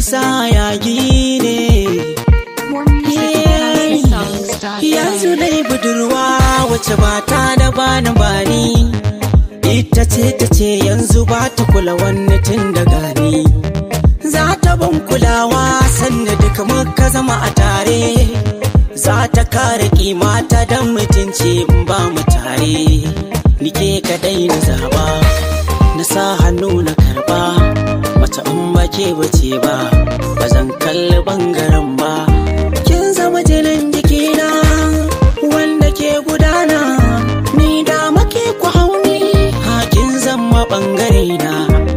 nisa yagi ne. Yanzu dai budurwa wacce ba ta da bani ita ce ta ce yanzu ba ta kula wani tun da gani. Za ta ban kulawa sanda duka muka zama a tare, za ta kare kimata don mutunci in ba mu tare. Nike kadai na zaba, na sa hannu na karba, mata in ba ke bace ba, ba zan kalli bangaren ba. Kin zama jinin jikina wanda ke gudana, ni da make ku hauni hakin zama bangare na.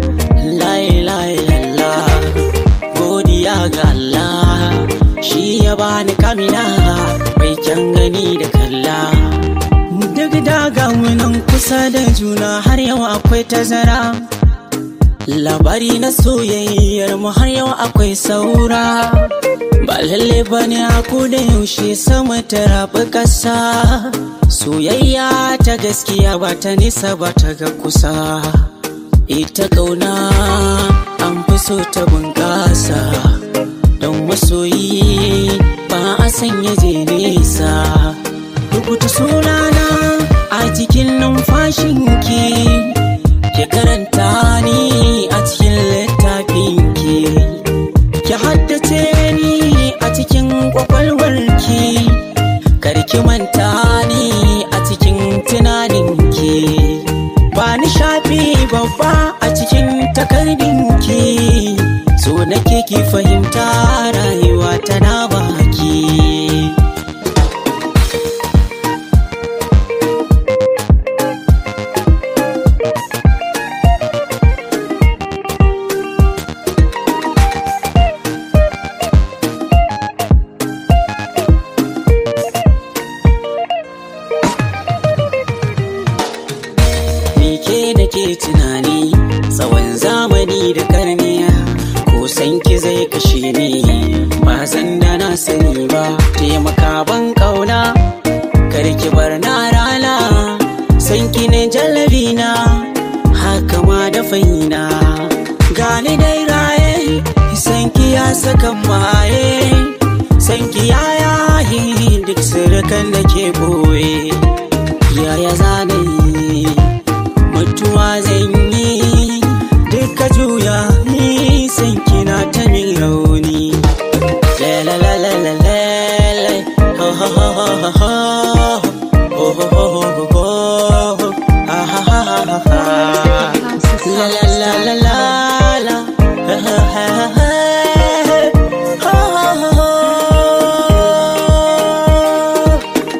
La godiya ga Allah, shi ya bani kamina mai kyan gani da kalla. Duk daga munan kusa da juna har yau akwai tazara, labari na soyayyar mu har yau akwai saura. Ba lalle bane aku da yaushe sama ta rabu kasa, soyayya ta gaskiya ba ta nisa ba ta ga kusa. Ita kauna an fi so ta bunƙasa, don masoyi ba a sanya je nesa. Rubuta sunana a cikin numfashinki, ki karanta ni a cikin littafinki, ki haddace ni a cikin kwakwalwarki, kar ki manta ni a cikin tunaninki. Ba ni shafi babba a cikin takardinki, so nake ki fahimta rayuwa tana baki. Da ke tunani tsawon zamani da karniya, ko sanki zai kashe ni ba zan da na sani ba. Taimaka ban kauna, kar ki bar na rana, sanki ne jallabina haka ma da faina. Gani dai raye, sanki ya saka maye, sanki ya yayi duk sirrukan da ke boye. Yaya zanayi mutuwa zan yi duka juya, ni san kina ta min rauni. La la la la la la, ho ho ho ho ho ho ho ho ho ho, ha ha ha ha ha, la la la la la.